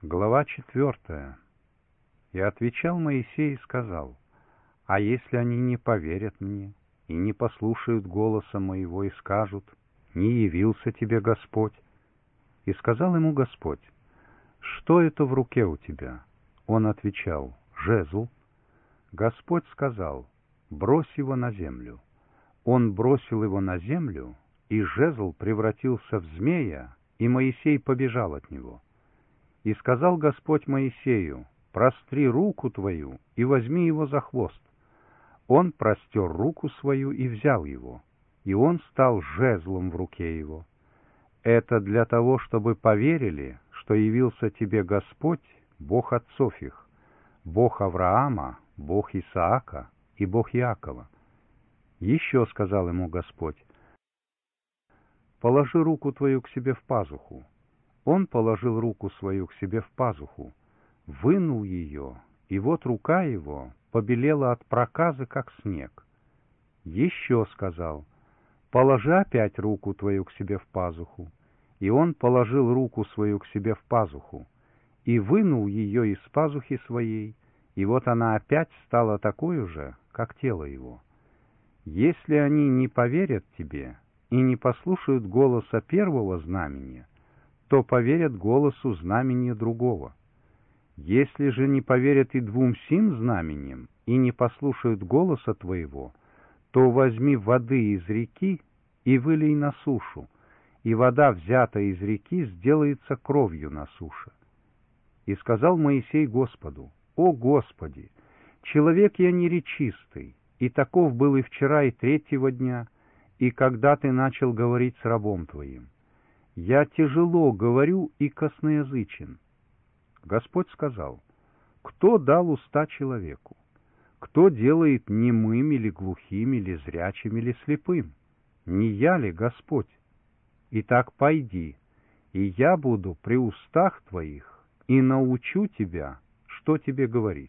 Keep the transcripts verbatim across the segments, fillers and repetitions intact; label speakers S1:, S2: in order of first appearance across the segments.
S1: Глава четвертая. И отвечал Моисей и сказал: «А если они не поверят мне и не послушают голоса моего и скажут: не явился тебе Господь?» И сказал ему Господь: «Что это в руке у тебя?» Он отвечал: «Жезл». Господь сказал: «Брось его на землю». Он бросил его на землю, и жезл превратился в змея, и Моисей побежал от него. И сказал Господь Моисею: «Простри руку твою и возьми его за хвост». Он простер руку свою и взял его, и он стал жезлом в руке его. Это для того, чтобы поверили, что явился тебе Господь, Бог отцов их, Бог Авраама, Бог Исаака и Бог Иакова. Еще сказал ему Господь: «Положи руку твою к себе в пазуху». Он положил руку свою к себе в пазуху, вынул ее, и вот рука его побелела от проказы, как снег. Еще сказал: «Положи опять руку твою к себе в пазуху». И он положил руку свою к себе в пазуху, и вынул ее из пазухи своей, и вот она опять стала такой же, как тело его. Если они не поверят тебе и не послушают голоса первого знамения, то поверят голосу знамения другого. Если же не поверят и двум сим знамениям, и не послушают голоса твоего, то возьми воды из реки и вылей на сушу, и вода, взятая из реки, сделается кровью на суше. И сказал Моисей Господу: «О Господи, человек я неречистый, и таков был и вчера, и третьего дня, и когда ты начал говорить с рабом твоим. Я тяжело говорю и косноязычен». Господь сказал: «Кто дал уста человеку? Кто делает немым или глухим, или зрячим, или слепым? Не я ли Господь? Итак, пойди, и я буду при устах твоих, и научу тебя, что тебе говорить».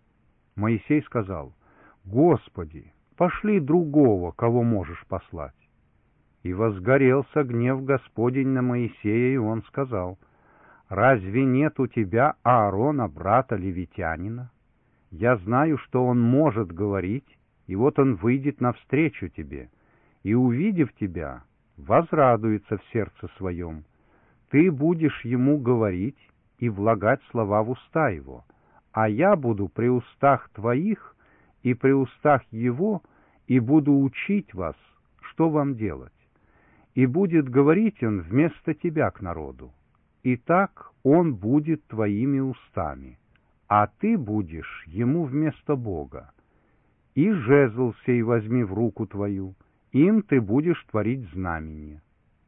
S1: Моисей сказал: «Господи, пошли другого, кого можешь послать». И возгорелся гнев Господень на Моисея, и он сказал: «Разве нет у тебя Аарона, брата левитянина? Я знаю, что он может говорить, и вот он выйдет навстречу тебе, и, увидев тебя, возрадуется в сердце своем. Ты будешь ему говорить и влагать слова в уста его, а я буду при устах твоих и при устах его, и буду учить вас, что вам делать. И будет говорить он вместо тебя к народу. И так он будет твоими устами, а ты будешь ему вместо Бога. И жезл сей возьми в руку твою, им ты будешь творить знамение».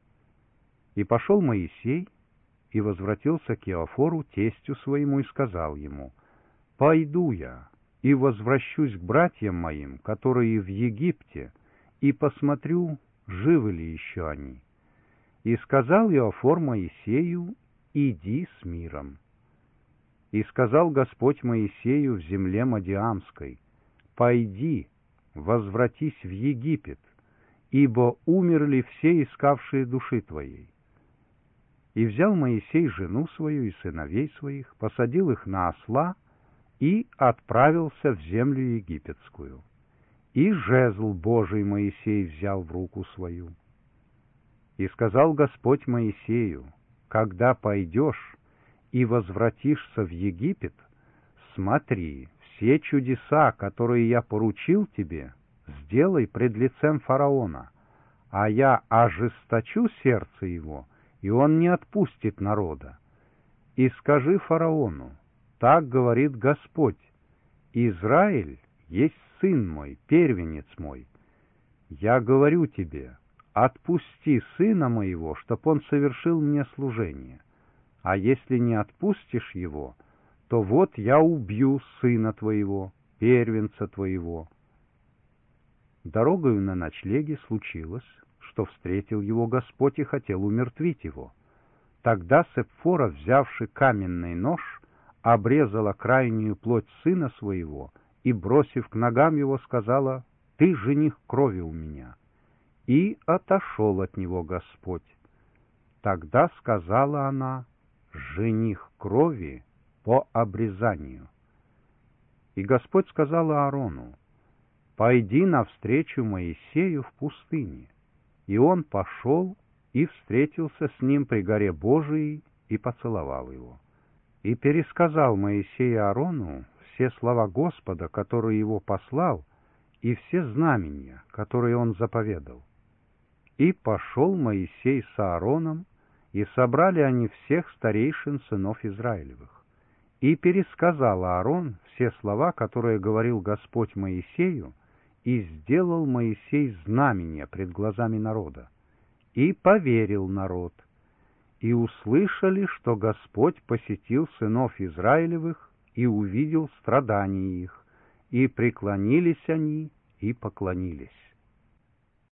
S1: И пошел Моисей, и возвратился к Иофору, тестю своему, и сказал ему: «Пойду я, и возвращусь к братьям моим, которые в Египте, и посмотрю, живы ли еще они». И сказал Иофор Моисею: «Иди с миром». И сказал Господь Моисею в земле Мадиамской: «Пойди, возвратись в Египет, ибо умерли все искавшие души твоей». И взял Моисей жену свою и сыновей своих, посадил их на осла и отправился в землю египетскую. И жезл Божий Моисей взял в руку свою. И сказал Господь Моисею: «Когда пойдешь и возвратишься в Египет, смотри, все чудеса, которые я поручил тебе, сделай пред лицем фараона, а я ожесточу сердце его, и он не отпустит народа. И скажи фараону: так говорит Господь: Израиль есть сын мой, первенец мой. Я говорю тебе: отпусти сына моего, чтоб он совершил мне служение. А если не отпустишь его, то вот я убью сына твоего, первенца твоего». Дорогою на ночлеге случилось, что встретил его Господь и хотел умертвить его. Тогда Сепфора, взявши каменный нож, обрезала крайнюю плоть сына своего и, бросив к ногам его, сказала: «Ты жених крови у меня». И отошел от него Господь. Тогда сказала она: жених крови по обрезанию. И Господь сказал Аарону: «Пойди навстречу Моисею в пустыне». И он пошел и встретился с ним при горе Божией и поцеловал его. И пересказал Моисей Аарону все слова Господа, которые его послал, и все знамения, которые он заповедал. И пошел Моисей с Аароном, и собрали они всех старейшин сынов Израилевых. И пересказал Аарон все слова, которые говорил Господь Моисею, и сделал Моисей знамения пред глазами народа. И поверил народ, и услышали, что Господь посетил сынов Израилевых и увидел страдания их, и преклонились они и поклонились.